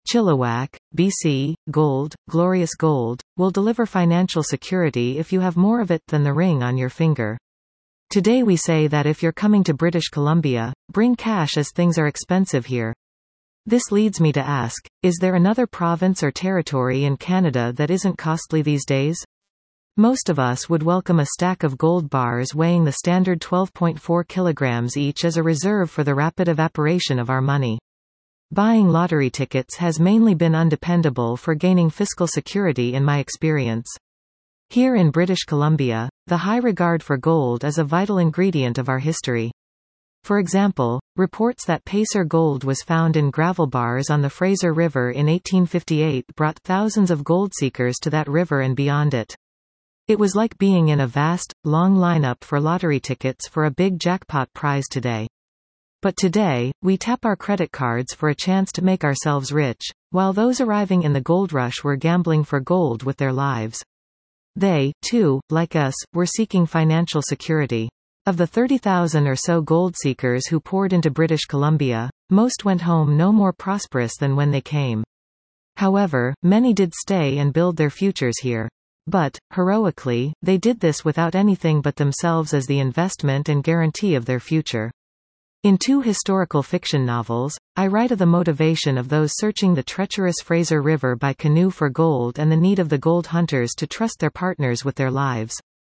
Chilliwack, BC, gold, glorious gold, will deliver financial security if you have more of it than the ring on your finger. Today we say that if you're coming to British Columbia, bring cash as things are expensive here. This leads me to ask, is there another province or territory in Canada that isn't costly these days? Most of us would welcome a stack of gold bars weighing the standard 12.4 kilograms each as a reserve for the rapid evaporation of our money. Buying lottery tickets has mainly been undependable for gaining fiscal security in my experience. Here in British Columbia, the high regard for gold is a vital ingredient of our history. For example, reports that Pacer gold was found in gravel bars on the Fraser River in 1858 brought thousands of gold seekers to that river and beyond it. It was like being in a vast, long lineup for lottery tickets for a big jackpot prize today. But today, we tap our credit cards for a chance to make ourselves rich, while those arriving in the gold rush were gambling for gold with their lives. They, too, like us, were seeking financial security. Of the 30,000 or so gold seekers who poured into British Columbia, most went home no more prosperous than when they came. However, many did stay and build their futures here. But, heroically, they did this without anything but themselves as the investment and guarantee of their future. In 2 historical fiction novels, I write of the motivation of those searching the treacherous Fraser River by canoe for gold and the need of the gold hunters to trust their partners with their lives.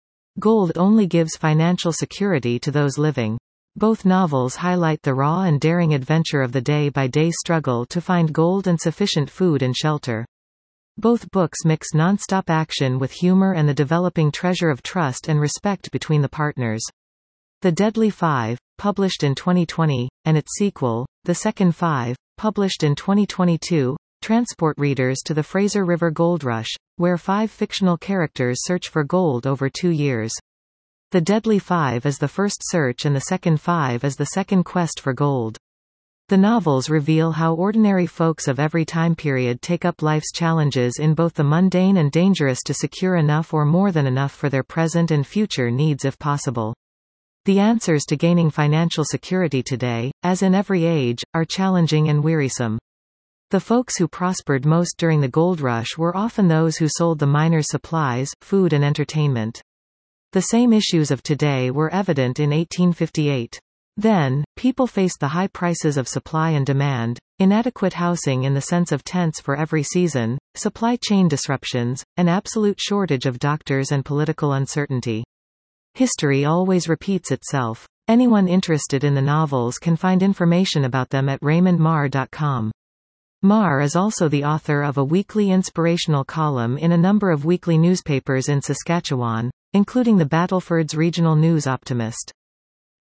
Gold only gives financial security to those living. Both novels highlight the raw and daring adventure of the day-by-day struggle to find gold and sufficient food and shelter. Both books mix non-stop action with humor and the developing treasure of trust and respect between the partners. The Deadly Five, published in 2020, and its sequel, The Second Five, published in 2022, transport readers to the Fraser River Gold Rush, where 5 fictional characters search for gold over 2 years. The Deadly Five is the first search and The Second Five is the second quest for gold. The novels reveal how ordinary folks of every time period take up life's challenges in both the mundane and dangerous to secure enough or more than enough for their present and future needs if possible. The answers to gaining financial security today, as in every age, are challenging and wearisome. The folks who prospered most during the gold rush were often those who sold the miners supplies, food and entertainment. The same issues of today were evident in 1858. Then, people faced the high prices of supply and demand, inadequate housing in the sense of tents for every season, supply chain disruptions, an absolute shortage of doctors and political uncertainty. History always repeats itself. Anyone interested in the novels can find information about them at raymondmarr.com. Marr is also the author of a weekly inspirational column in a number of weekly newspapers in Saskatchewan, including the Battleford's Regional News Optimist.